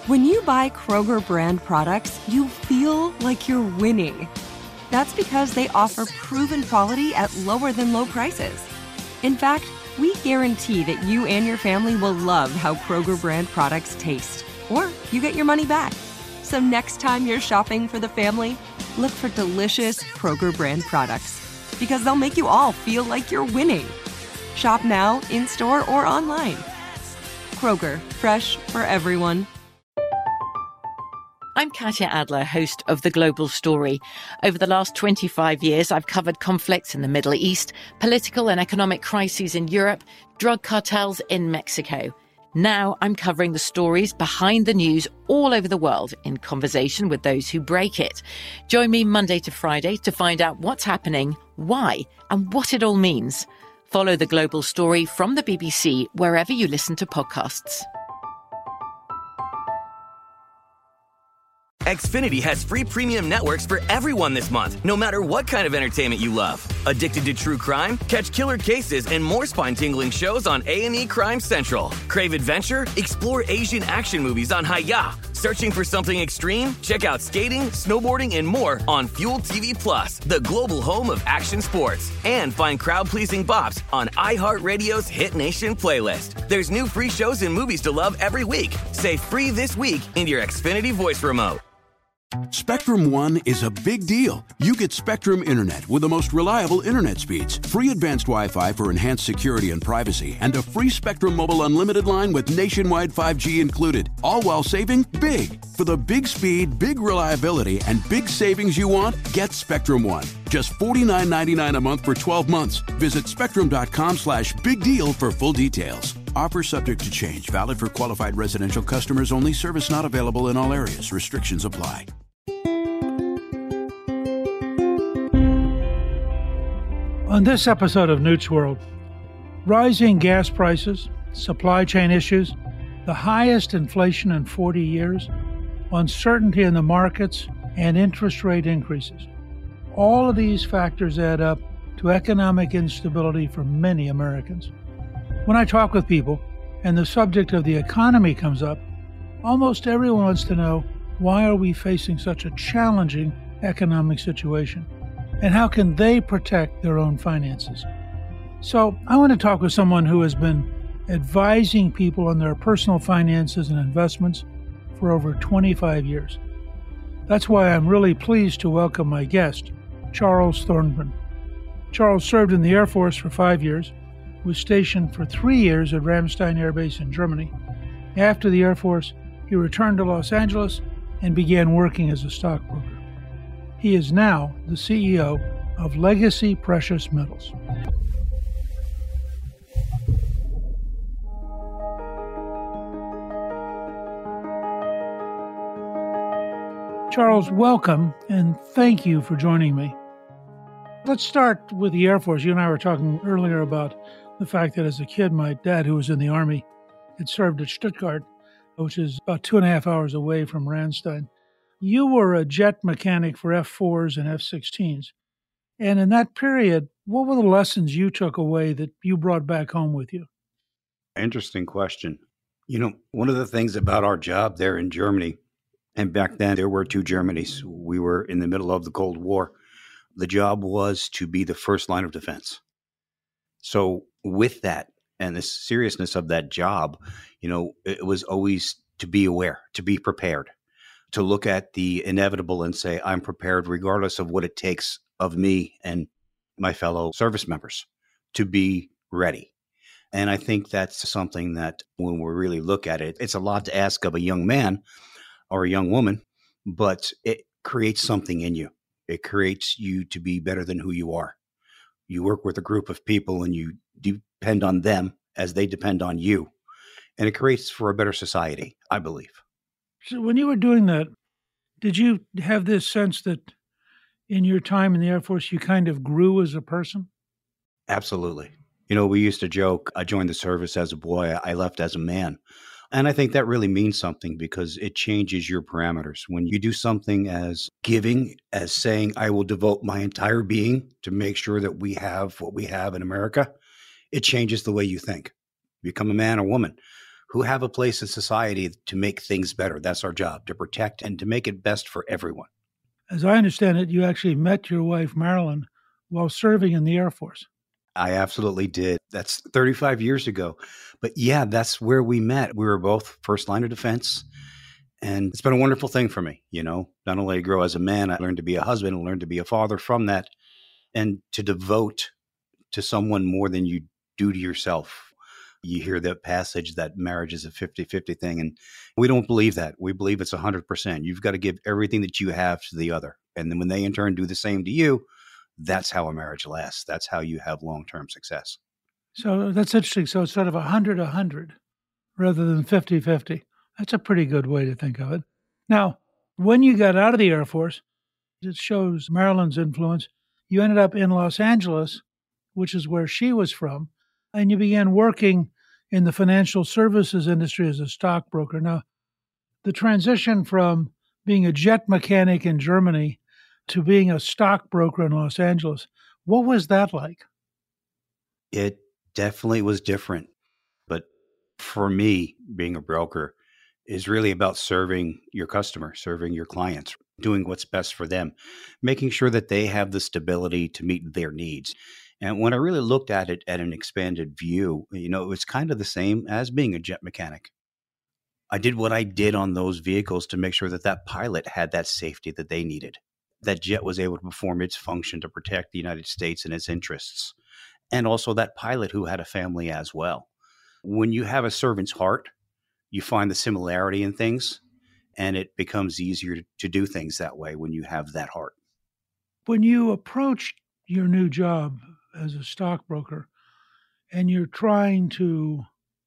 When you buy Kroger brand products, you feel like you're winning. That's because they offer proven quality at lower than low prices. In fact, we guarantee that you and your family will love how Kroger brand products taste, or you get your money back. So next time you're shopping for the family, look for delicious Kroger brand products, because they'll make you all feel like you're winning. Shop now, in-store, or online. Kroger, fresh for everyone. I'm Katya Adler, host of The Global Story. Over the last 25 years, I've covered conflicts in the Middle East, political and economic crises in Europe, drug cartels in Mexico. Now I'm covering the stories behind the news all over the world in conversation with those who break it. Join me Monday to Friday to find out what's happening, why, and what it all means. Follow The Global Story from the BBC wherever you listen to podcasts. Xfinity has free premium networks for everyone this month, no matter what kind of entertainment you love. Addicted to true crime? Catch killer cases and more spine-tingling shows on A&E Crime Central. Crave adventure? Explore Asian action movies on Hayya. Searching for something extreme? Check out skating, snowboarding, and more on Fuel TV Plus, the global home of action sports. And find crowd-pleasing bops on iHeartRadio's Hit Nation playlist. There's new free shows and movies to love every week. Say free this week in your Xfinity voice remote. Spectrum One is a big deal. You get Spectrum Internet with the most reliable internet speeds, free advanced Wi-Fi for enhanced security and privacy, and a free Spectrum Mobile Unlimited line with nationwide 5G included, all while saving big. For the big speed, big reliability, and big savings you want, get Spectrum One. Just $49.99 a month for 12 months. Visit spectrum.com/big deal for full details. Offer subject to change. Valid for qualified residential customers only. Service not available in all areas. Restrictions apply. On this episode of Newt's World, rising gas prices, supply chain issues, the highest inflation in 40 years, uncertainty in the markets, and interest rate increases. All of these factors add up to economic instability for many Americans. When I talk with people and the subject of the economy comes up, almost everyone wants to know, why are we facing such a challenging economic situation? And how can they protect their own finances? So I want to talk with someone who has been advising people on their personal finances and investments for over 25 years. That's why I'm really pleased to welcome my guest, Charles Thornton. Charles served in the Air Force for 5 years, was stationed for 3 years at Ramstein Air Base in Germany. After the Air Force, he returned to Los Angeles and began working as a stockbroker. He is now the CEO of Legacy Precious Metals. Charles, welcome, and thank you for joining me. Let's start with the Air Force. You and I were talking earlier about the fact that as a kid, my dad, who was in the Army, had served at Stuttgart, which is about 2.5 hours away from Ramstein. You were a jet mechanic for F-4s and F-16s. And in that period, what were the lessons you took away that you brought back home with you? Interesting question. You know, one of the things about our job there in Germany, and back then there were two Germanys. We were in the middle of the Cold War. The job was to be the first line of defense. So with that and the seriousness of that job, you know, it was always to be aware, to be prepared, to look at the inevitable and say, I'm prepared regardless of what it takes of me and my fellow service members to be ready. And I think that's something that when we really look at it, it's a lot to ask of a young man or a young woman, but it creates something in you. It creates you to be better than who you are. You work with a group of people and you depend on them as they depend on you. And it creates for a better society, I believe. So when you were doing that, did you have this sense that in your time in the Air Force, you kind of grew as a person? Absolutely. You know, we used to joke, I joined the service as a boy, I left as a man. And I think that really means something because it changes your parameters. When you do something as giving, as saying, I will devote my entire being to make sure that we have what we have in America, it changes the way you think. You become a man or woman. who have a place in society to make things better. That's our job, to protect and to make it best for everyone. As I understand it, you actually met your wife, Marilyn, while serving in the Air Force. I absolutely did. That's 35 years ago. But yeah, that's where we met. We were both first line of defense. And it's been a wonderful thing for me. Not only grow as a man, I learned to be a husband, I learned to be a father from that, and to devote to someone more than you do to yourself. You hear that passage that marriage is a 50-50 thing, and we don't believe that. We believe it's 100%. You've got to give everything that you have to the other. And then when they in turn do the same to you, that's how a marriage lasts. That's how you have long-term success. So that's interesting. So it's sort of 100-100 rather than 50-50. That's a pretty good way to think of it. Now, when you got out of the Air Force, it shows Marilyn's influence. You ended up in Los Angeles, which is where she was from, and you began working in the financial services industry as a stockbroker. Now, the transition from being a jet mechanic in Germany to being a stockbroker in Los Angeles, what was that like? It definitely was different. But for me, being a broker is really about serving your customer, serving your clients, doing what's best for them, making sure that they have the stability to meet their needs. And when I really looked at it at an expanded view, it was kind of the same as being a jet mechanic. I did what I did on those vehicles to make sure that that pilot had that safety that they needed. That jet was able to perform its function to protect the United States and its interests. And also that pilot who had a family as well. When you have a servant's heart, you find the similarity in things, and it becomes easier to do things that way when you have that heart. When you approach your new job as a stockbroker and you're trying to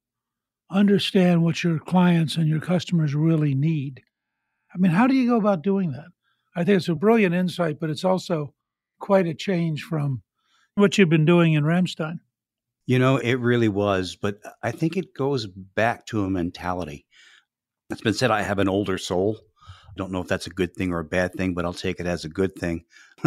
understand what your clients and your customers really need, how do you go about doing that? I think it's a brilliant insight, but it's also quite a change from what you've been doing in Ramstein. It really was, but I think it goes back to a mentality. It's been said I have an older soul. I don't know if that's a good thing or a bad thing, but I'll take it as a good thing.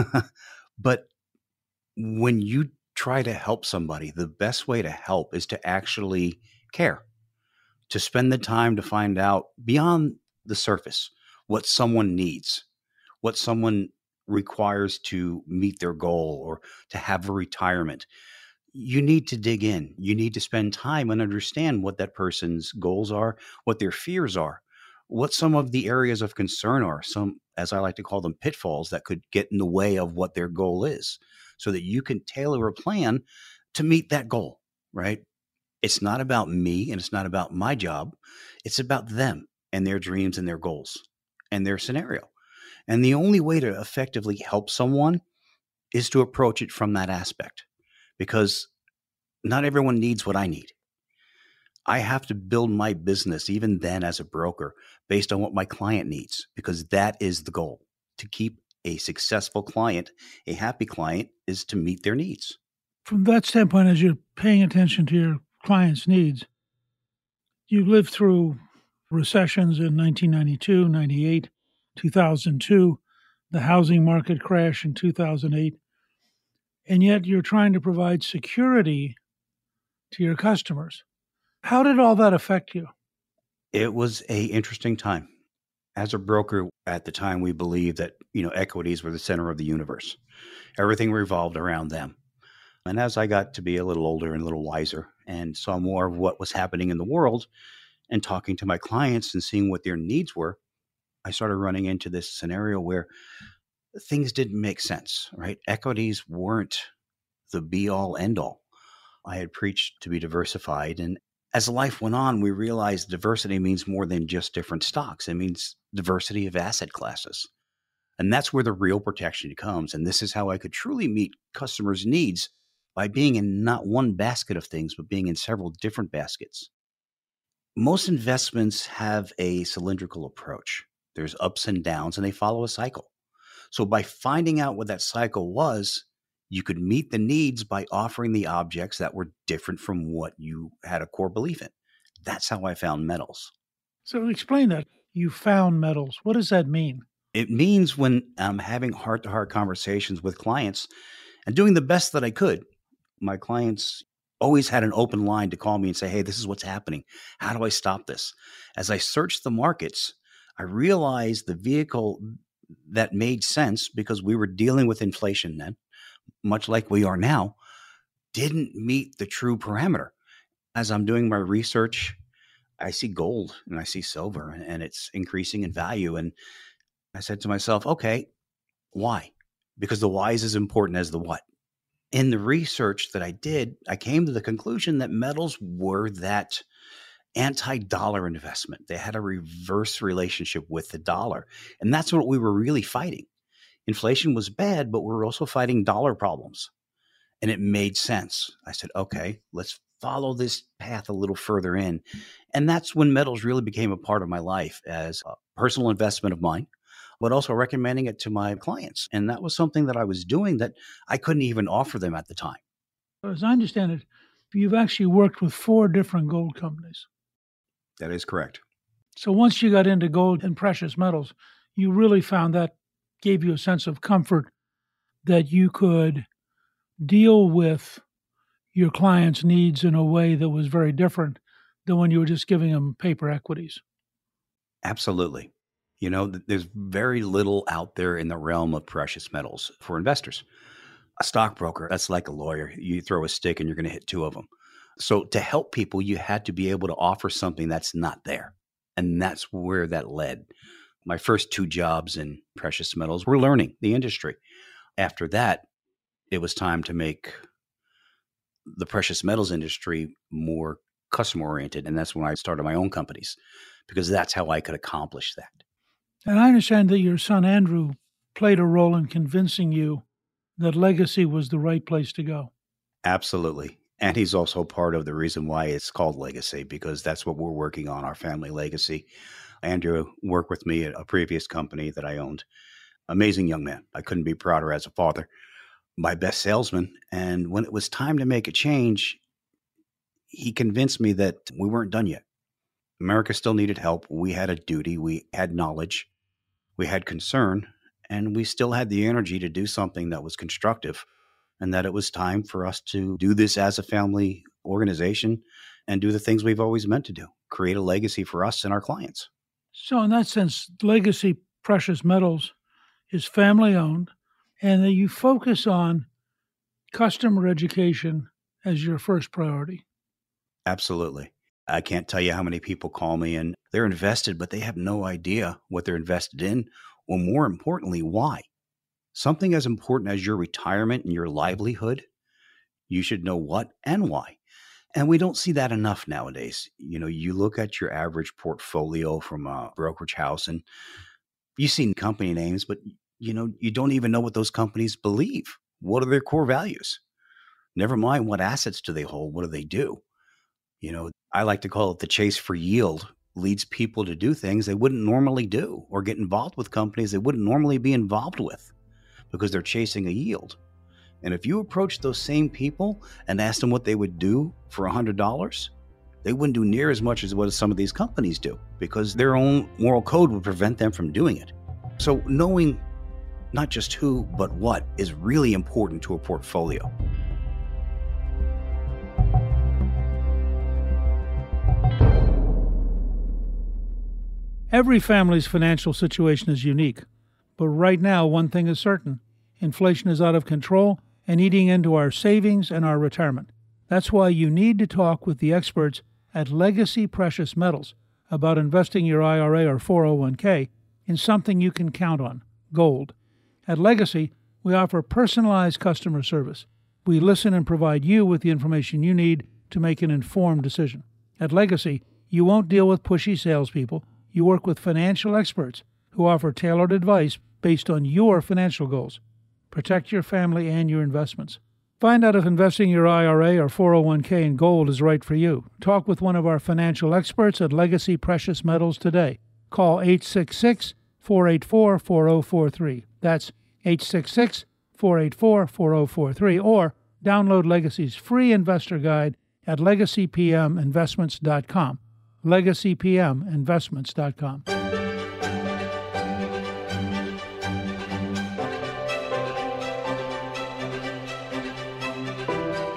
But when you try to help somebody, the best way to help is to actually care, to spend the time to find out beyond the surface what someone needs, what someone requires to meet their goal or to have a retirement. You need to dig in. You need to spend time and understand what that person's goals are, what their fears are, what some of the areas of concern are, some, as I like to call them, pitfalls that could get in the way of what their goal is, so that you can tailor a plan to meet that goal, right? It's not about me and it's not about my job. It's about them and their dreams and their goals and their scenario. And the only way to effectively help someone is to approach it from that aspect. Because not everyone needs what I need. I have to build my business, even then as a broker, based on what my client needs, because that is the goal. To keep a successful client, a happy client, is to meet their needs. From that standpoint, as you're paying attention to your clients' needs, you lived through recessions in 1992, 98, 2002, the housing market crash in 2008. And yet you're trying to provide security to your customers. How did all that affect you? It was an interesting time. As a broker at the time, we believed that, equities were the center of the universe. Everything revolved around them. And as I got to be a little older and a little wiser and saw more of what was happening in the world and talking to my clients and seeing what their needs were, I started running into this scenario where things didn't make sense, right? Equities weren't the be all end all. I had preached to be diversified. And as life went on, we realized diversity means more than just different stocks. It means diversity of asset classes. And that's where the real protection comes. And this is how I could truly meet customers' needs, by being in not one basket of things, but being in several different baskets. Most investments have a cylindrical approach. There's ups and downs, and they follow a cycle. So by finding out what that cycle was, you could meet the needs by offering the objects that were different from what you had a core belief in. That's how I found metals. So explain that. You found metals. What does that mean? It means when I'm having heart-to-heart conversations with clients and doing the best that I could, my clients always had an open line to call me and say, hey, this is what's happening. How do I stop this? As I searched the markets, I realized the vehicle that made sense, because we were dealing with inflation then, much like we are now, didn't meet the true parameter. As I'm doing my research, I see gold and I see silver, and it's increasing in value. And I said to myself, okay, why? Because the why is as important as the what. In the research that I did, I came to the conclusion that metals were that anti-dollar investment. They had a reverse relationship with the dollar. And that's what we were really fighting. Inflation was bad, but we were also fighting dollar problems. And it made sense. I said, okay, let's follow this path a little further in. And that's when metals really became a part of my life as a personal investment of mine, but also recommending it to my clients. And that was something that I was doing that I couldn't even offer them at the time. As I understand it, you've actually worked with 4 different gold companies. That is correct. So once you got into gold and precious metals, you really found that gave you a sense of comfort that you could deal with your clients' needs in a way that was very different than when you were just giving them paper equities. Absolutely. You know, there's very little out there in the realm of precious metals for investors. A stockbroker, that's like a lawyer. You throw a stick and you're going to hit 2 of them. So to help people, you had to be able to offer something that's not there. And that's where that led. My first 2 jobs in precious metals were learning the industry. After that, it was time to make the precious metals industry more customer oriented. And that's when I started my own companies, because that's how I could accomplish that. And I understand that your son, Andrew, played a role in convincing you that Legacy was the right place to go. Absolutely. And he's also part of the reason why it's called Legacy, because that's what we're working on, our family legacy. Andrew worked with me at a previous company that I owned. Amazing young man. I couldn't be prouder as a father. My best salesman. And when it was time to make a change, he convinced me that we weren't done yet. America still needed help. We had a duty. We had knowledge. We had concern. And we still had the energy to do something that was constructive, and that it was time for us to do this as a family organization and do the things we've always meant to do, create a legacy for us and our clients. So in that sense, Legacy Precious Metals is family owned, and that you focus on customer education as your first priority. Absolutely. I can't tell you how many people call me and they're invested, but they have no idea what they're invested in, or more importantly, why. Something as important as your retirement and your livelihood, you should know what and why. And we don't see that enough nowadays. You know, you look at your average portfolio from a brokerage house and you've seen company names, but you know, you don't even know what those companies believe. What are their core values? Never mind what assets do they hold, what do they do? You know, I like to call it the chase for yield leads people to do things they wouldn't normally do, or get involved with companies they wouldn't normally be involved with, because they're chasing a yield. And if you approach those same people and ask them what they would do for $100, they wouldn't do near as much as what some of these companies do, because their own moral code would prevent them from doing it. So knowing not just who, but what is really important to a portfolio. Every family's financial situation is unique, but right now one thing is certain. Inflation is out of control and eating into our savings and our retirement. That's why you need to talk with the experts at Legacy Precious Metals about investing your IRA or 401k in something you can count on, gold. At Legacy, we offer personalized customer service. We listen and provide you with the information you need to make an informed decision. At Legacy, you won't deal with pushy salespeople. You work with financial experts who offer tailored advice based on your financial goals. Protect your family and your investments. Find out if investing your IRA or 401k in gold is right for you. Talk with one of our financial experts at Legacy Precious Metals today. Call 866-484-4043. That's 866-484-4043. Or download Legacy's free investor guide at legacypminvestments.com. legacypminvestments.com.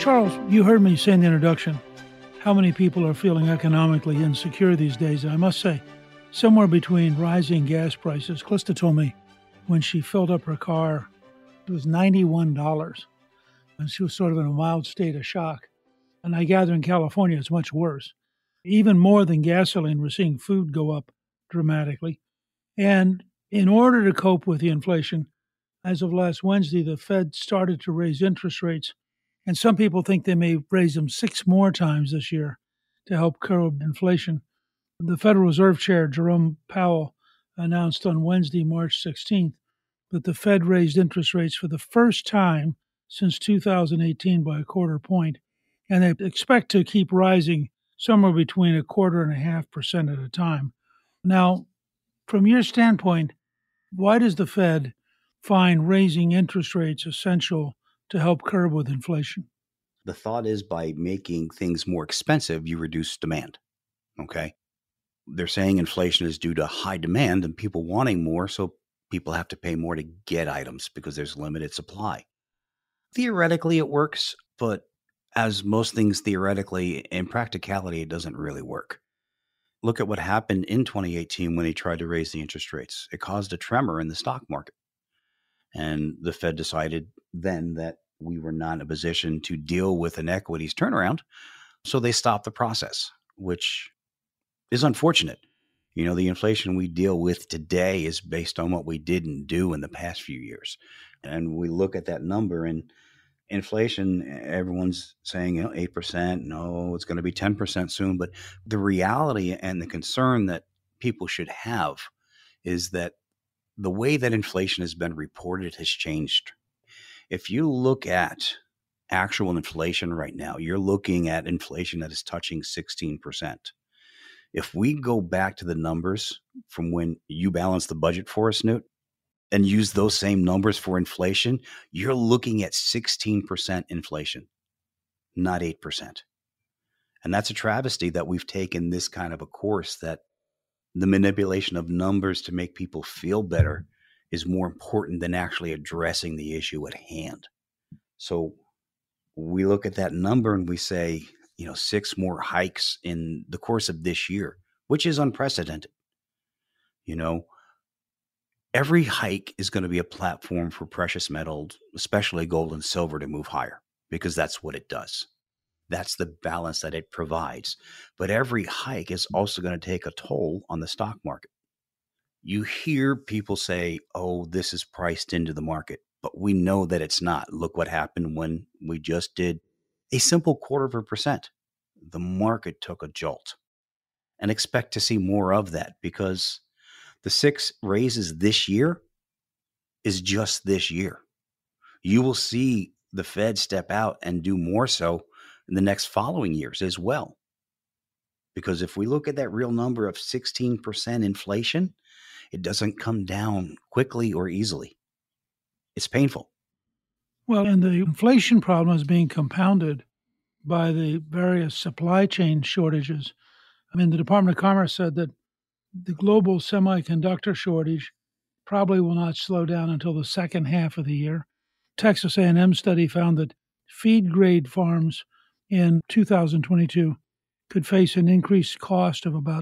Charles, you heard me say in the introduction how many people are feeling economically insecure these days. And I must say, somewhere between rising gas prices, Calista told me when she filled up her car, it was $91. And she was sort of in a mild state of shock. And I gather in California, it's much worse. Even more than gasoline, we're seeing food go up dramatically. And in order to cope with the inflation, as of last Wednesday, the Fed started to raise interest rates. And some people think they may raise them 6 more times this year to help curb inflation. The Federal Reserve Chair, Jerome Powell, announced on Wednesday, March 16th, that the Fed raised interest rates for the first time since 2018 by 1/4 point. And they expect to keep rising somewhere between 1.25% at a time. Now, from your standpoint, why does the Fed find raising interest rates essential to help curb with inflation? The thought is by making things more expensive, you reduce demand. Okay. They're saying inflation is due to high demand and people wanting more, so people have to pay more to get items because there's limited supply. Theoretically, it works, but as most things theoretically, in practicality, it doesn't really work. Look at what happened in 2018 when he tried to raise the interest rates. It caused a tremor in the stock market. And the Fed decided then that we were not in a position to deal with an equities turnaround. So they stopped the process, which is unfortunate. You know, the inflation we deal with today is based on what we didn't do in the past few years. And we look at that number and inflation, everyone's saying, 8%. No, it's going to be 10% soon. But the reality and the concern that people should have is that the way that inflation has been reported has changed. If you look at actual inflation right now, you're looking at inflation that is touching 16%. If we go back to the numbers from when you balanced the budget for us, Newt, and use those same numbers for inflation, you're looking at 16% inflation, not 8%. And that's a travesty that we've taken this kind of a course that the manipulation of numbers to make people feel better is more important than actually addressing the issue at hand. So we look at that number and we say, 6 more hikes in the course of this year, which is unprecedented. Every hike is going to be a platform for precious metals, especially gold and silver, to move higher because that's what it does. That's the balance that it provides. But every hike is also going to take a toll on the stock market. You hear people say, oh, this is priced into the market, but we know that it's not. Look what happened when we just did a simple 1/4%. The market took a jolt, and expect to see more of that because the 6 raises this year is just this year. You will see the Fed step out and do more so in the next following years as well. Because if we look at that real number of 16% inflation, it doesn't come down quickly or easily. It's painful. Well, and the inflation problem is being compounded by the various supply chain shortages. I mean, the Department of Commerce said that the global semiconductor shortage probably will not slow down until the second half of the year. Texas A&M study found that feed-grade farms in 2022 could face an increased cost of about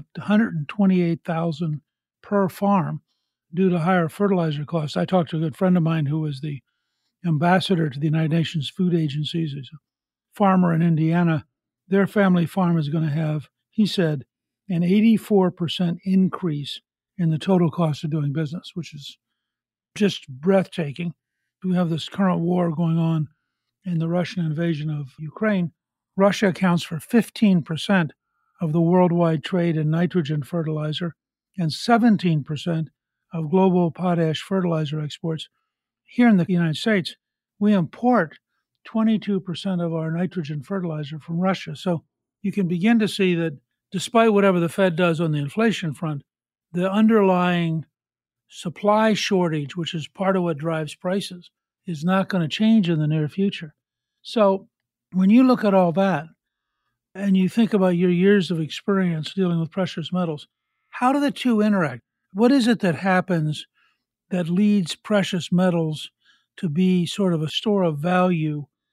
$128,000 per farm due to higher fertilizer costs. I talked to a good friend of mine who was the ambassador to the United Nations Food Agencies. He's a farmer in Indiana. Their family farm is going to have, he said, an 84% increase in the total cost of doing business, which is just breathtaking. We have this current war going on in the Russian invasion of Ukraine. Russia accounts for 15% of the worldwide trade in nitrogen fertilizer and 17% of global potash fertilizer exports. Here in the United States, we import 22% of our nitrogen fertilizer from Russia. So you can begin to see that despite whatever the Fed does on the inflation front, the underlying supply shortage, which is part of what drives prices, is not going to change in the near future. So when you look at all that and you think about your years of experience dealing with precious metals, how do the two interact? What is it that happens that leads precious metals to be sort of a store of value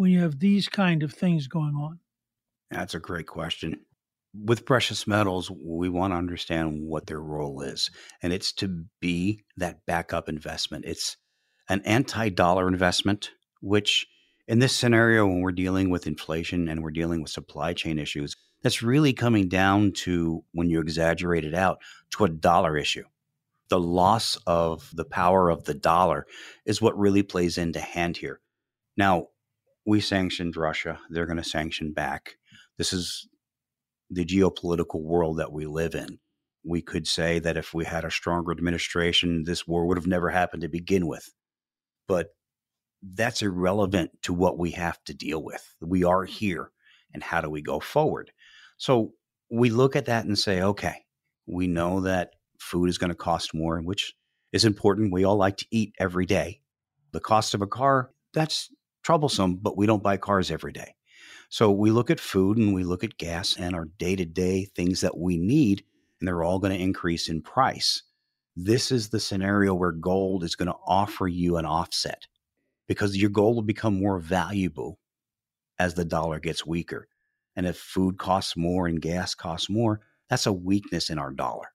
when you have these kind of things going on? That's a great question. With precious metals, we want to understand what their role is, and it's to be that backup investment. It's an anti-dollar investment, which in this scenario, when we're dealing with inflation and we're dealing with supply chain issues, that's really coming down to, when you exaggerate it out, to a dollar issue. The loss of the power of the dollar is what really plays into hand here. Now, we sanctioned Russia. They're going to sanction back. This is the geopolitical world that we live in. We could say that if we had a stronger administration, this war would have never happened to begin with. But that's irrelevant to what we have to deal with. We are here, and how do we go forward? So we look at that and say, okay, we know that food is going to cost more, which is important. We all like to eat every day. The cost of a car, that's troublesome, but we don't buy cars every day. So we look at food and we look at gas and our day-to-day things that we need, and they're all going to increase in price. This is the scenario where gold is going to offer you an offset, because your gold will become more valuable as the dollar gets weaker. And if food costs more and gas costs more, that's a weakness in our dollar.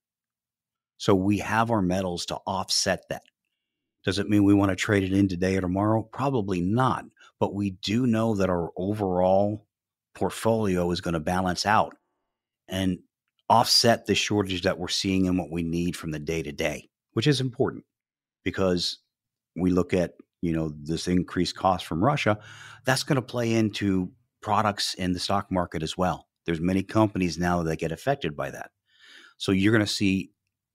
So we have our metals to offset that. Does it mean we want to trade it in today or tomorrow? Probably not. But we do know that our overall portfolio is going to balance out and offset the shortage that we're seeing in what we need from the day to day, which is important because we look at, this increased cost from Russia. That's going to play into products in the stock market as well. There's many companies now that get affected by that. So you're going to see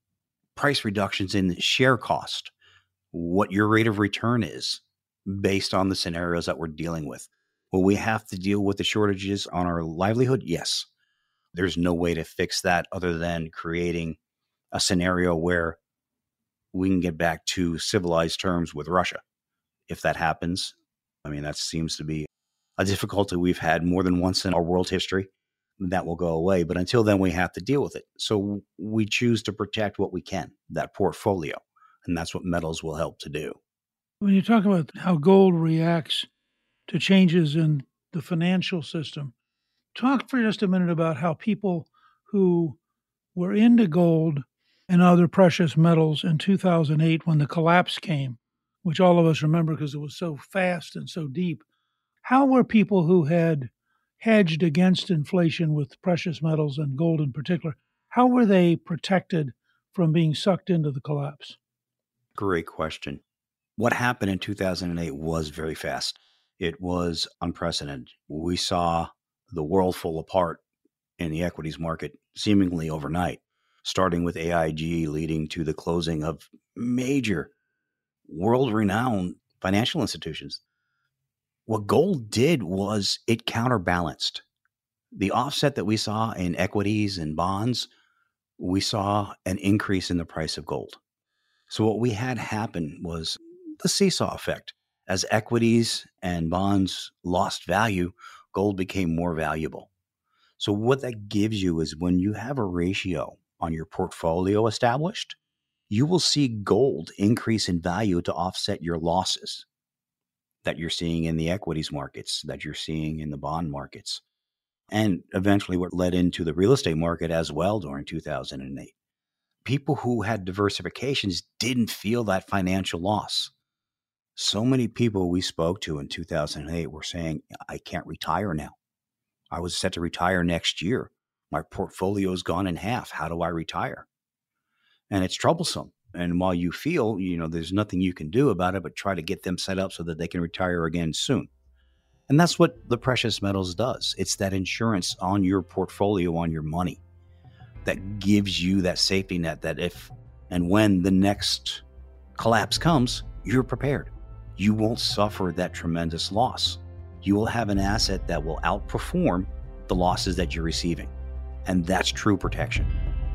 price reductions in share cost, what your rate of return is based on the scenarios that we're dealing with. Will we have to deal with the shortages on our livelihood? Yes. There's no way to fix that other than creating a scenario where we can get back to civilized terms with Russia. If that happens, that seems to be a difficulty we've had more than once in our world history. That will go away. But until then, we have to deal with it. So we choose to protect what we can, that portfolio. And that's what metals will help to do. When you talk about how gold reacts to changes in the financial system, talk for just a minute about how people who were into gold and other precious metals in 2008 when the collapse came, which all of us remember because it was so fast and so deep, how were people who had hedged against inflation with precious metals and gold in particular, how were they protected from being sucked into the collapse? Great question. What happened in 2008 was very fast. It was unprecedented. We saw the world fall apart in the equities market seemingly overnight, starting with AIG, leading to the closing of major world-renowned financial institutions. What gold did was it counterbalanced. The offset that we saw in equities and bonds, we saw an increase in the price of gold. So what we had happen was the seesaw effect. As equities and bonds lost value, gold became more valuable. So what that gives you is when you have a ratio on your portfolio established, you will see gold increase in value to offset your losses that you're seeing in the equities markets, that you're seeing in the bond markets, and eventually what led into the real estate market as well during 2008. People who had diversifications didn't feel that financial loss. So many people we spoke to in 2008 were saying, I can't retire now. I was set to retire next year. My portfolio's gone in half. How do I retire? And it's troublesome. And while you feel, there's nothing you can do about it, but try to get them set up so that they can retire again soon. And that's what the precious metals does. It's that insurance on your portfolio, on your money, that gives you that safety net that if and when the next collapse comes, you're prepared. You won't suffer that tremendous loss. You will have an asset that will outperform the losses that you're receiving. And that's true protection.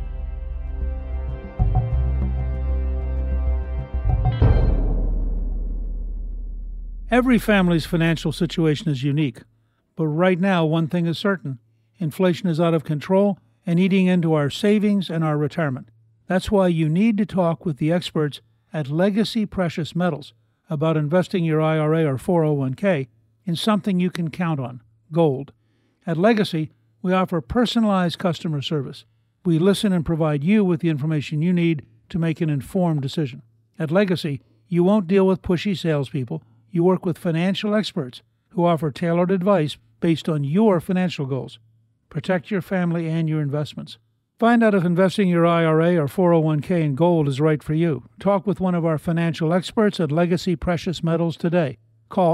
Every family's financial situation is unique, but right now one thing is certain. Inflation is out of control and eating into our savings and our retirement. That's why you need to talk with the experts at Legacy Precious Metals about investing your IRA or 401k in something you can count on, gold. At Legacy, we offer personalized customer service. We listen and provide you with the information you need to make an informed decision. At Legacy, you won't deal with pushy salespeople. You work with financial experts who offer tailored advice based on your financial goals. Protect your family and your investments. Find out if investing your IRA or 401k in gold is right for you. Talk with one of our financial experts at Legacy Precious Metals today. Call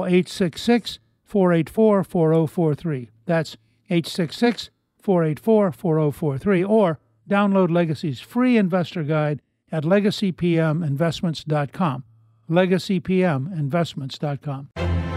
866-484-4043. That's 866-484-4043, or download Legacy's free investor guide at legacypminvestments.com. legacypminvestments.com.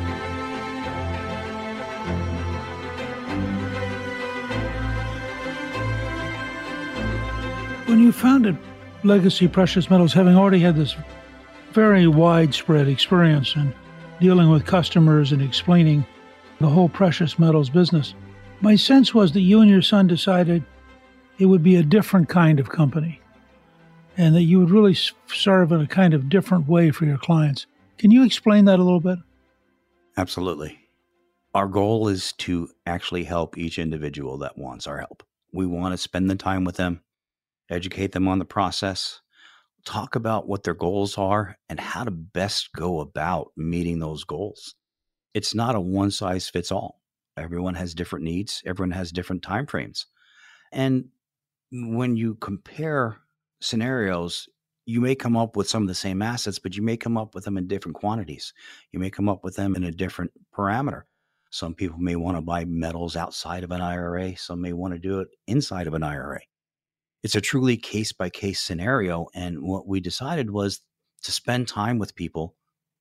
When you founded Legacy Precious Metals, having already had this very widespread experience in dealing with customers and explaining the whole precious metals business, my sense was that you and your son decided it would be a different kind of company and that you would really serve in a kind of different way for your clients. Can you explain that a little bit? Absolutely. Our goal is to actually help each individual that wants our help. We want to spend the time with them, educate them on the process, talk about what their goals are and how to best go about meeting those goals. It's not a one-size-fits-all. Everyone has different needs. Everyone has different time frames. And when you compare scenarios, you may come up with some of the same assets, but you may come up with them in different quantities. You may come up with them in a different parameter. Some people may want to buy metals outside of an IRA. Some may want to do it inside of an IRA. It's a truly case-by-case scenario. And what we decided was to spend time with people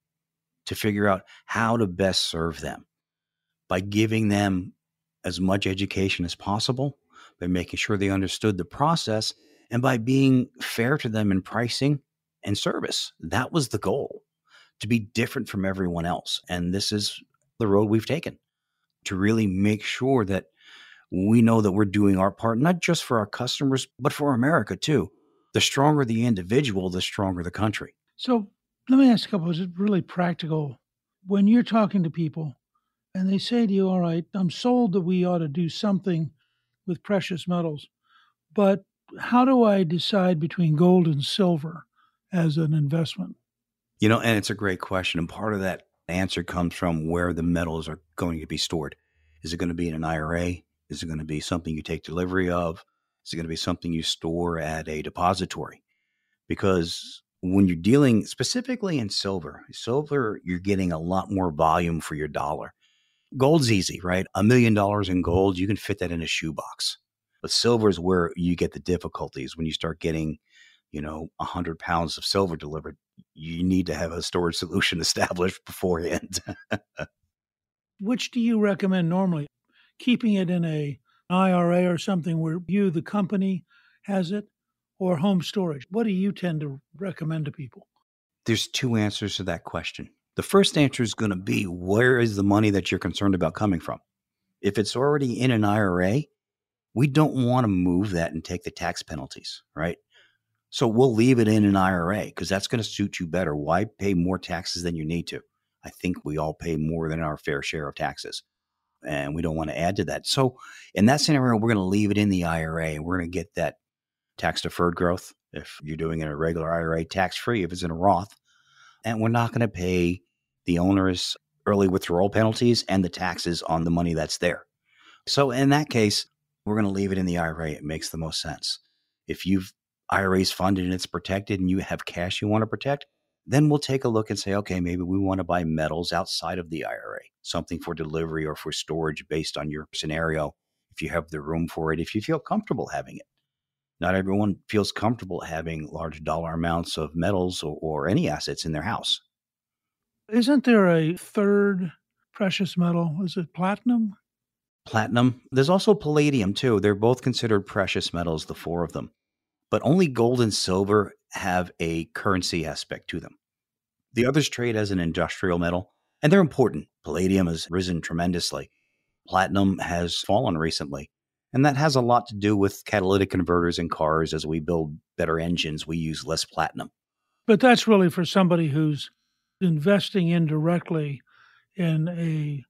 to figure out how to best serve them by giving them as much education as possible, by making sure they understood the process, and by being fair to them in pricing and service. That was the goal, to be different from everyone else. And this is the road we've taken, to really make sure that we know that we're doing our part, not just for our customers, but for America too. The stronger the individual, the stronger the country. So let me ask a couple of really practical. When you're talking to people and they say to you, all right, I'm sold that we ought to do something with precious metals, but how do I decide between gold and silver as an investment? And it's a great question. And part of that answer comes from where the metals are going to be stored. Is it going to be in an IRA? Is it going to be something you take delivery of? Is it going to be something you store at a depository? Because when you're dealing specifically in silver, you're getting a lot more volume for your dollar. Gold's easy, right? $1 million in gold, you can fit that in a shoebox. But silver is where you get the difficulties. When you start getting, 100 pounds of silver delivered, you need to have a storage solution established beforehand. Which do you recommend normally? Keeping it in an IRA or something where you, the company, has it, or home storage? What do you tend to recommend to people? There's two answers to that question. The first answer is going to be, where is the money that you're concerned about coming from? If it's already in an IRA, we don't want to move that and take the tax penalties, right? So we'll leave it in an IRA because that's going to suit you better. Why pay more taxes than you need to? I think we all pay more than our fair share of taxes, and we don't want to add to that. So in that scenario, we're going to leave it in the IRA, and we're going to get that tax-deferred growth. If you're doing it in a regular IRA, tax-free if it's in a Roth, and we're not going to pay the onerous early withdrawal penalties and the taxes on the money that's there. So in that case, we're going to leave it in the IRA. It makes the most sense. If you've IRA's funded and it's protected and you have cash you want to protect, then we'll take a look and say, okay, maybe we want to buy metals outside of the IRA, something for delivery or for storage based on your scenario, if you have the room for it, if you feel comfortable having it. Not everyone feels comfortable having large dollar amounts of metals or any assets in their house. Isn't there a third precious metal? Is it platinum? Platinum. There's also palladium too. They're both considered precious metals, the four of them. But only gold and silver have a currency aspect to them. The others trade as an industrial metal, and they're important. Palladium has risen tremendously. Platinum has fallen recently. And that has a lot to do with catalytic converters in cars. As we build better engines, we use less platinum. But that's really for somebody who's investing indirectly in a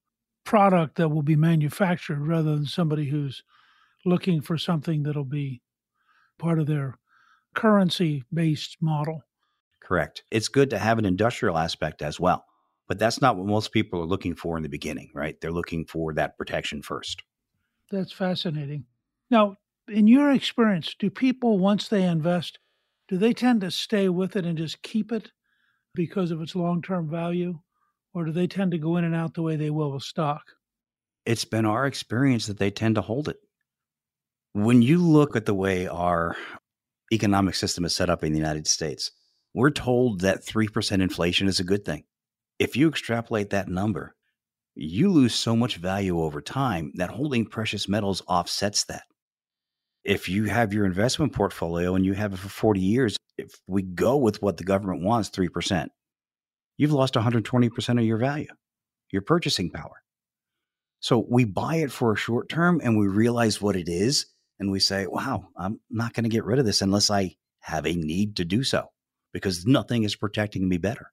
product that will be manufactured rather than somebody who's looking for something that'll be part of their currency-based model. Correct. It's good to have an industrial aspect as well, but that's not what most people are looking for in the beginning, right? They're looking for that protection first. That's fascinating. Now, in your experience, do people, once they invest, do they tend to stay with it and just keep it because of its long-term value? Or do they tend to go in and out the way they will with stock? It's been our experience that they tend to hold it. When you look at the way our economic system is set up in the United States, we're told that 3% inflation is a good thing. If you extrapolate that number, you lose so much value over time that holding precious metals offsets that. If you have your investment portfolio and you have it for 40 years, if we go with what the government wants, 3%, you've lost 120% of your value, your purchasing power. So we buy it for a short term and we realize what it is. And we say, wow, I'm not going to get rid of this unless I have a need to do so, because nothing is protecting me better.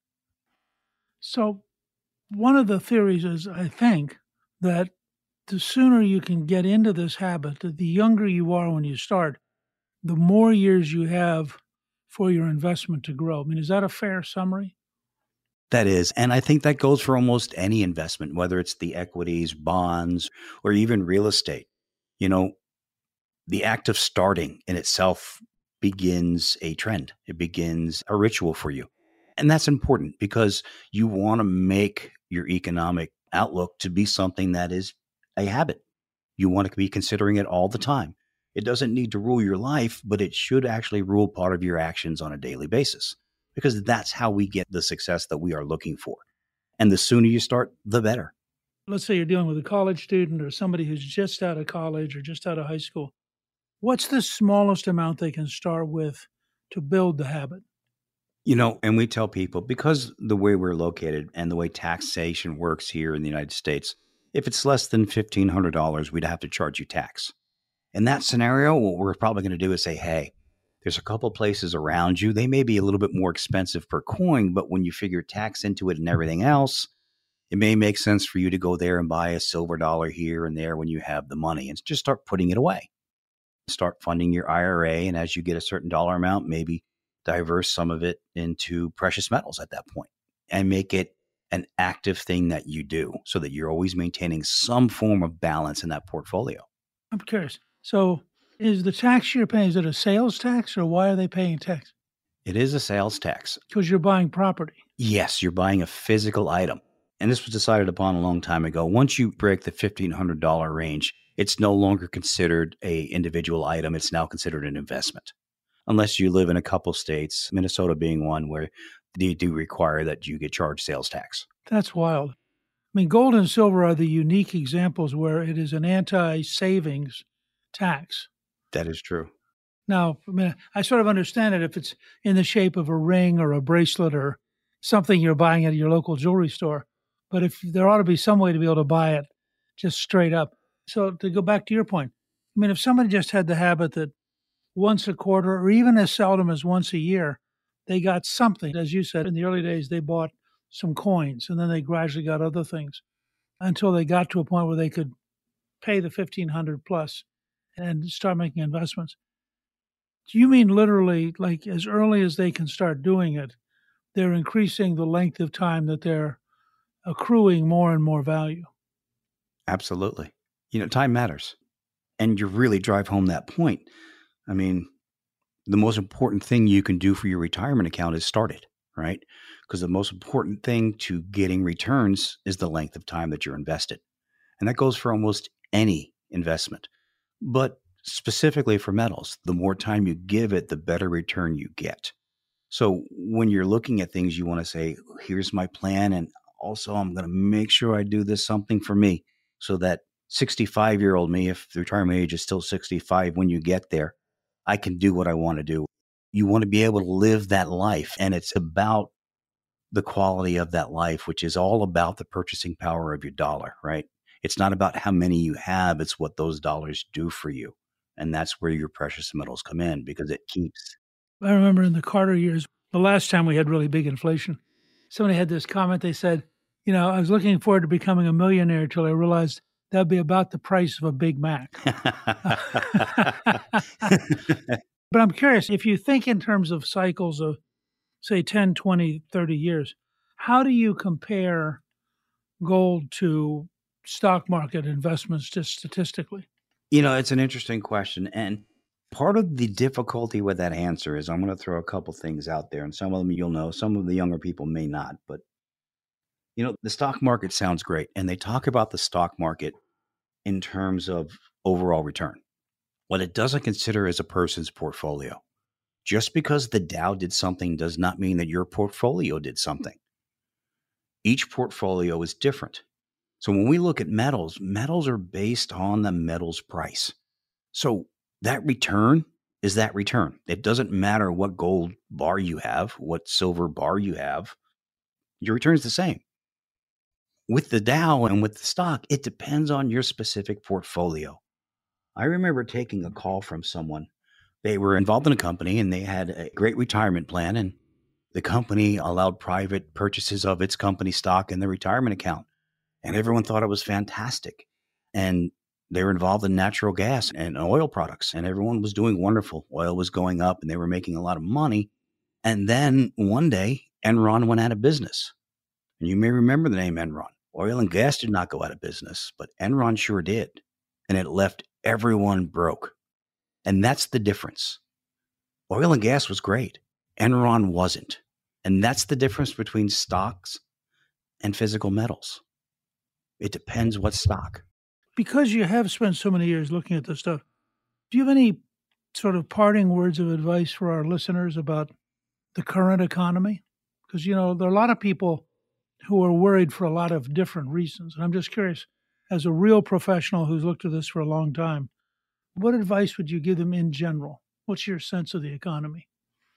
So one of the theories is, I think, that the sooner you can get into this habit, that the younger you are when you start, the more years you have for your investment to grow. I mean, is that a fair summary? That is. And I think that goes for almost any investment, whether it's the equities, bonds, or even real estate. You know, the act of starting in itself begins a trend. It begins a ritual for you. And that's important because you want to make your economic outlook to be something that is a habit. You want to be considering it all the time. It doesn't need to rule your life, but it should actually rule part of your actions on a daily basis, because that's how we get the success that we are looking for. And the sooner you start, the better. Let's say you're dealing with a college student or somebody who's just out of college or just out of high school. What's the smallest amount they can start with to build the habit? You know, and we tell people, because the way we're located and the way taxation works here in the United States, if it's less than $1,500, we'd have to charge you tax. In that scenario, what we're probably going to do is say, hey, there's a couple places around you. They may be a little bit more expensive per coin, but when you figure tax into it and everything else, it may make sense for you to go there and buy a silver dollar here and there when you have the money and just start putting it away. Start funding your IRA, and as you get a certain dollar amount, maybe diverse some of it into precious metals at that point and make it an active thing that you do so that you're always maintaining some form of balance in that portfolio. I'm curious. So is the tax you're paying, is it a sales tax, or why are they paying tax? It is a sales tax. Because you're buying property. Yes, you're buying a physical item. And this was decided upon a long time ago. Once you break the $1,500 range, it's no longer considered an individual item. It's now considered an investment. Unless you live in a couple states, Minnesota being one, where they do require that you get charged sales tax. That's wild. I mean, gold and silver are the unique examples where it is an anti-savings tax. That is true. Now, I mean, I sort of understand it if it's in the shape of a ring or a bracelet or something you're buying at your local jewelry store. But if there ought to be some way to be able to buy it just straight up. So to go back to your point, I mean, if somebody just had the habit that once a quarter or even as seldom as once a year, they got something. As you said, in the early days, they bought some coins and then they gradually got other things until they got to a point where they could pay the $1,500 plus and start making investments. Do you mean literally, like as early as they can start doing it, they're increasing the length of time that they're accruing more and more value? Absolutely. You know, time matters. And you really drive home that point. I mean, the most important thing you can do for your retirement account is start it, right? Because the most important thing to getting returns is the length of time that you're invested. And that goes for almost any investment. But specifically for metals, the more time you give it, the better return you get. So when you're looking at things, you want to say, here's my plan. And also, I'm going to make sure I do this something for me so that 65-year-old me, if the retirement age is still 65 when you get there, I can do what I want to do. You want to be able to live that life. And it's about the quality of that life, which is all about the purchasing power of your dollar, right? It's not about how many you have. It's what those dollars do for you. And that's where your precious metals come in, because it keeps. I remember in the Carter years, the last time we had really big inflation, somebody had this comment. They said, I was looking forward to becoming a millionaire till I realized that'd be about the price of a Big Mac. But I'm curious, if you think in terms of cycles of, say, 10, 20, 30 years, how do you compare gold to stock market investments just statistically? It's an interesting question. And part of the difficulty with that answer is I'm going to throw a couple things out there, and some of them you'll know, some of the younger people may not. But, the stock market sounds great. And they talk about the stock market in terms of overall return. What it doesn't consider is a person's portfolio. Just because the Dow did something does not mean that your portfolio did something. Each portfolio is different. So when we look at metals, metals are based on the metal's price. So that return is that return. It doesn't matter what gold bar you have, what silver bar you have, your return is the same. With the Dow and with the stock, it depends on your specific portfolio. I remember taking a call from someone. They were involved in a company and they had a great retirement plan, and the company allowed private purchases of its company stock in their retirement account. And everyone thought it was fantastic. And they were involved in natural gas and oil products, and everyone was doing wonderful. Oil was going up and they were making a lot of money. And then one day, Enron went out of business. And you may remember the name Enron. Oil and gas did not go out of business, but Enron sure did. And it left everyone broke. And that's the difference. Oil and gas was great. Enron wasn't. And that's the difference between stocks and physical metals. It depends what stock. Because you have spent so many years looking at this stuff, do you have any sort of parting words of advice for our listeners about the current economy? Because, there are a lot of people who are worried for a lot of different reasons. And I'm just curious, as a real professional who's looked at this for a long time, what advice would you give them in general? What's your sense of the economy?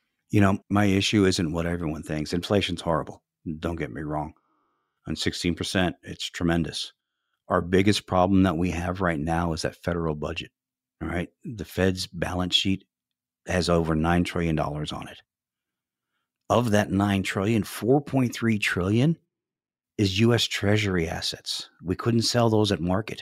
My issue isn't what everyone thinks. Inflation's horrible. Don't get me wrong. On 16%, it's tremendous. Our biggest problem that we have right now is that federal budget. All right. The Fed's balance sheet has over $9 trillion on it. Of that $9 trillion, $4.3 trillion is U.S. Treasury assets. We couldn't sell those at market.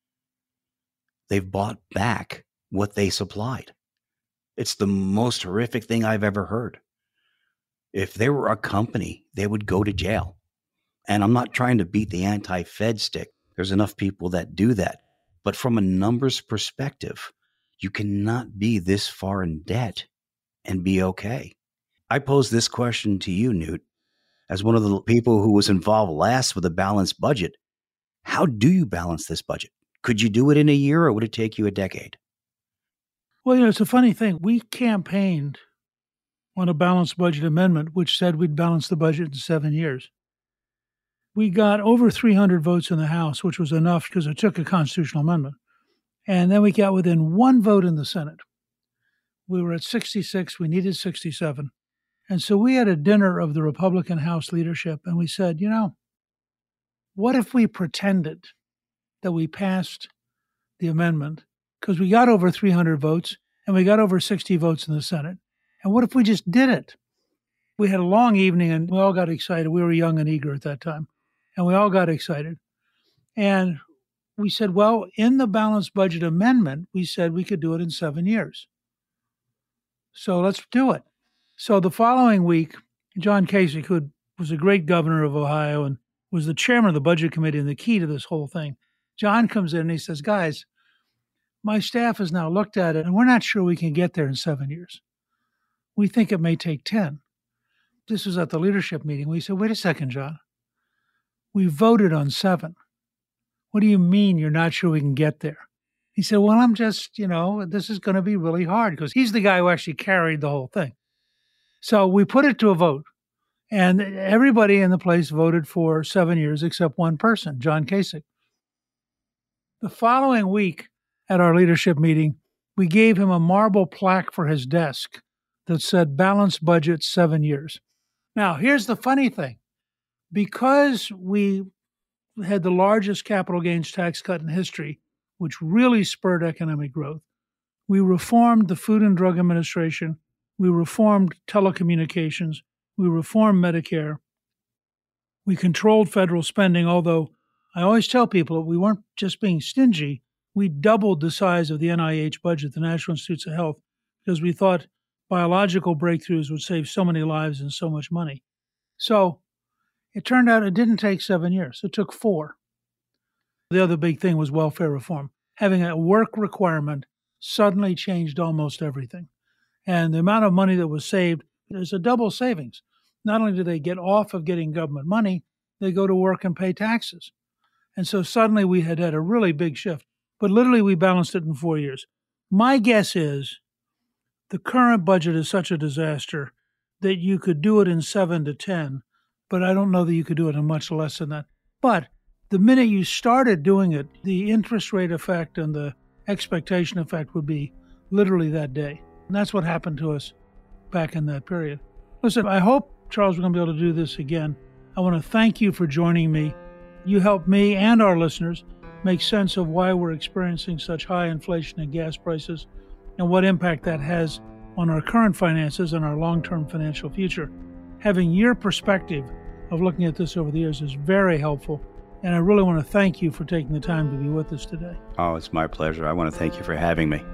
They've bought back what they supplied. It's the most horrific thing I've ever heard. If they were a company, they would go to jail. And I'm not trying to beat the anti-Fed stick. There's enough people that do that. But from a numbers perspective, you cannot be this far in debt and be okay. I pose this question to you, Newt, as one of the people who was involved last with a balanced budget. How do you balance this budget? Could you do it in a year, or would it take you a decade? Well, it's a funny thing. We campaigned on a balanced budget amendment, which said we'd balance the budget in 7 years. We got over 300 votes in the House, which was enough because it took a constitutional amendment. And then we got within one vote in the Senate. We were at 66. We needed 67. And so we had a dinner of the Republican House leadership, and we said, what if we pretended that we passed the amendment because we got over 300 votes and we got over 60 votes in the Senate? And what if we just did it? We had a long evening and we all got excited. We were young and eager at that time, and we all got excited. And we said, well, in the balanced budget amendment, we said we could do it in 7 years. So let's do it. So the following week, John Kasich, who was a great governor of Ohio and was the chairman of the budget committee and the key to this whole thing, John comes in and he says, guys, my staff has now looked at it and we're not sure we can get there in 7 years. We think it may take 10. This was at the leadership meeting. We said, wait a second, John. We voted on 7. What do you mean you're not sure we can get there? He said, well, I'm just, this is going to be really hard, because he's the guy who actually carried the whole thing. So we put it to a vote, and everybody in the place voted for 7 years except one person, John Kasich. The following week at our leadership meeting, we gave him a marble plaque for his desk that said balanced budget 7 years. Now, here's the funny thing. Because we had the largest capital gains tax cut in history, which really spurred economic growth, we reformed the Food and Drug Administration, we reformed telecommunications, we reformed Medicare, We controlled federal spending, although I always tell people we weren't just being stingy. We doubled the size of the NIH budget, the National Institutes of Health, because we thought biological breakthroughs would save so many lives and so much money. So it turned out it didn't take 7 years. It took 4. The other big thing was welfare reform. Having a work requirement suddenly changed almost everything. And the amount of money that was saved, there's a double savings. Not only do they get off of getting government money, they go to work and pay taxes. And so suddenly we had a really big shift. But literally we balanced it in 4 years. My guess is the current budget is such a disaster that you could do it in 7 to 10, but I don't know that you could do it in much less than that. But the minute you started doing it, the interest rate effect and the expectation effect would be literally that day. And that's what happened to us back in that period. Listen, I hope, Charles, we're going to be able to do this again. I want to thank you for joining me. You helped me and our listeners make sense of why we're experiencing such high inflation and gas prices and what impact that has on our current finances and our long-term financial future. Having your perspective of looking at this over the years is very helpful, and I really want to thank you for taking the time to be with us today. Oh, it's my pleasure. I want to thank you for having me.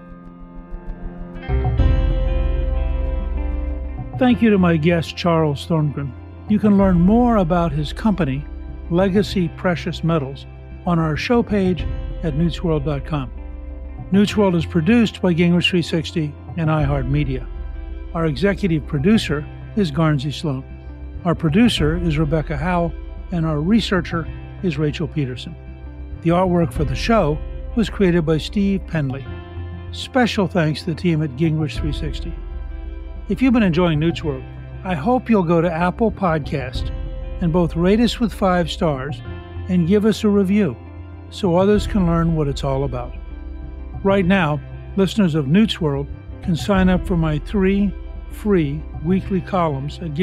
Thank you to my guest, Charles Thorngren. You can learn more about his company, Legacy Precious Metals, on our show page at newtsworld.com. Newt's World is produced by Gingrich 360 and iHeartMedia. Our executive producer is Garnsey Sloan. Our producer is Rebecca Howe, and our researcher is Rachel Peterson. The artwork for the show was created by Steve Penley. Special thanks to the team at Gingrich 360. If you've been enjoying Newt's World, I hope you'll go to Apple Podcast and both rate us with 5 stars and give us a review so others can learn what it's all about. Right now, listeners of Newt's World can sign up for my 3 free weekly columns at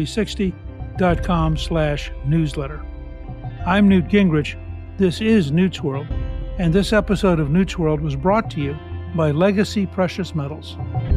gingrich360.com/newsletter. I'm Newt Gingrich. This is Newt's World, and this episode of Newt's World was brought to you by Legacy Precious Metals.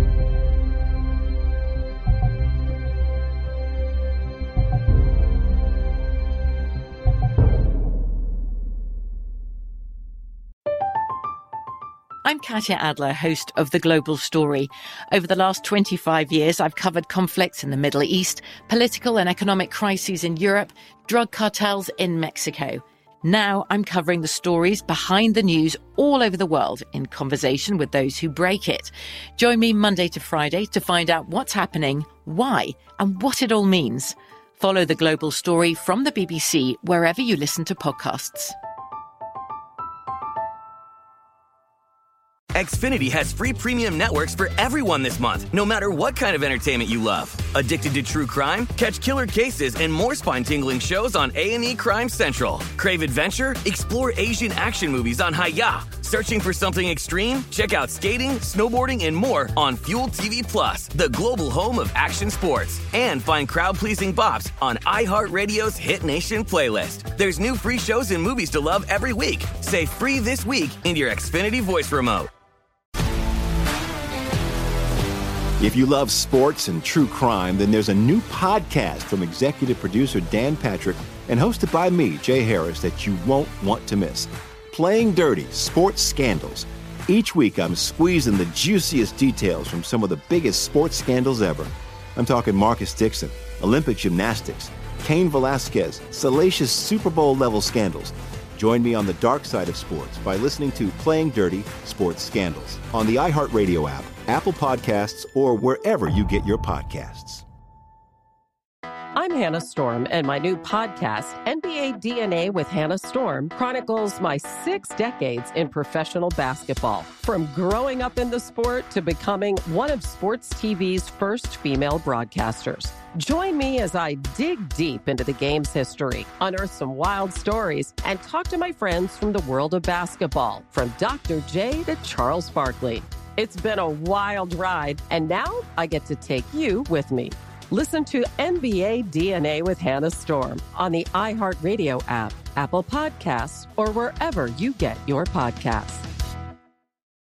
I'm Katya Adler, host of The Global Story. Over the last 25 years, I've covered conflicts in the Middle East, political and economic crises in Europe, drug cartels in Mexico. Now I'm covering the stories behind the news all over the world in conversation with those who break it. Join me Monday to Friday to find out what's happening, why, and what it all means. Follow The Global Story from the BBC wherever you listen to podcasts. Xfinity has free premium networks for everyone this month, no matter what kind of entertainment you love. Addicted to true crime? Catch killer cases and more spine-tingling shows on A&E Crime Central. Crave adventure? Explore Asian action movies on Hi-YAH. Searching for something extreme? Check out skating, snowboarding, and more on Fuel TV Plus, the global home of action sports. And find crowd-pleasing bops on iHeartRadio's Hit Nation playlist. There's new free shows and movies to love every week. Say free this week in your Xfinity voice remote. If you love sports and true crime, then there's a new podcast from executive producer Dan Patrick and hosted by me, Jay Harris, that you won't want to miss. Playing Dirty: Sports Scandals. Each week, I'm squeezing the juiciest details from some of the biggest sports scandals ever. I'm talking Marcus Dixon, Olympic gymnastics, Cain Velasquez, salacious Super Bowl-level scandals. Join me on the dark side of sports by listening to Playing Dirty: Sports Scandals on the iHeartRadio app, Apple Podcasts, or wherever you get your podcasts. I'm Hannah Storm, and my new podcast, NBA DNA with Hannah Storm, chronicles my 6 decades in professional basketball. From growing up in the sport to becoming one of sports TV's first female broadcasters. Join me as I dig deep into the game's history, unearth some wild stories, and talk to my friends from the world of basketball, from Dr. J to Charles Barkley. It's been a wild ride, and now I get to take you with me. Listen to NBA DNA with Hannah Storm on the iHeartRadio app, Apple Podcasts, or wherever you get your podcasts.